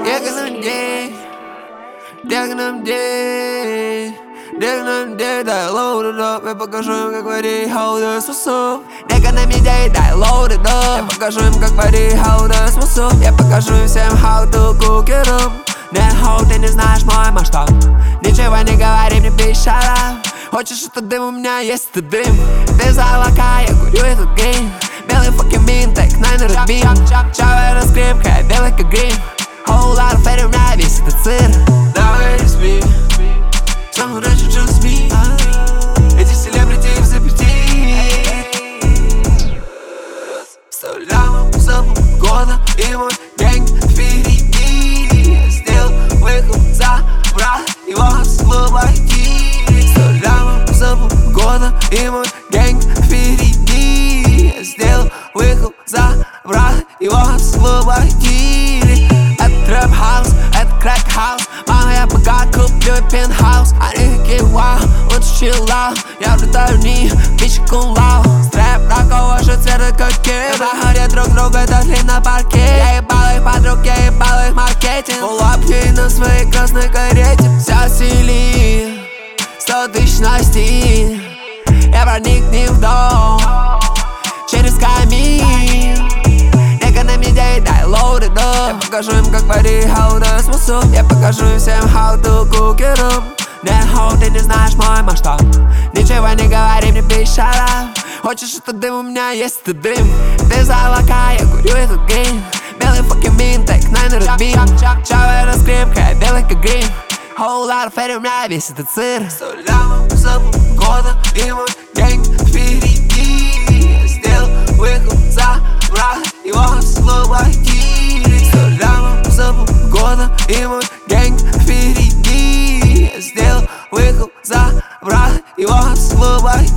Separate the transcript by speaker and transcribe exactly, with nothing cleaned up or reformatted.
Speaker 1: Диагоном день, диагоном день, диагоном день, дай load it up. Я покажу им, как варить how смысл. Диагоном день, дай load it up. Я покажу им, как варить how смысл. Я покажу им всем how to cook it up. Не хоу, ты не знаешь мой масштаб. Ничего не говори мне, bitch, shut up. Хочешь этот дым, у меня есть этот дым. Ты за облака, я курю этот грин. Белый fucking bean, take nine на рубин. Чавая скрипка, белый как грим. Whole lot of fame, у меня весь этот цирк. Давай не спи, со мной раньше just me. Эти селебрити в заперти. Вставляем за полгода, и мой гэнг впереди. Я сделал выход за брат, его освободи. Вставляем за полгода, и мой гэнг впереди. Я сделал выход за брат, его освободили. Это трэп-хаус, это крэк-хаус. Мама, я богат, куплю пентхаус. Они такие вау, лучше чиллау. Я влетаю в них, бичи кунлау. Стрэп такого же цвета, как кем. Проходят друг друга, это длин на парке. Я ебал их подруг, я ебал их маркетинг. Улапки на своей красной карете. Вся сили, сто тысяч на стиль. Я проник к ним в дом через камин. Экономи дей, дай load it up. Я покажу им, как варить how смысл. Я покажу им всем how to cook it up. Не хоу, ты не знаешь мой масштаб. Ничего не говори мне, bitch, shut up. Хочешь этот дым, у меня есть этот дым. Ты за облака, я курю этот грин. Белый fucking bean, take nine на рубин. Чавая скрипка, белый как грим. Whole lot of fame, у меня весь этот цирк. Вставляем за полгода, и мой гэнг впереди. Я сделал выход за брат, его освободили. Вставляем за полгода, и мой гэнг впереди. Я сделал выход за брат, его освободили.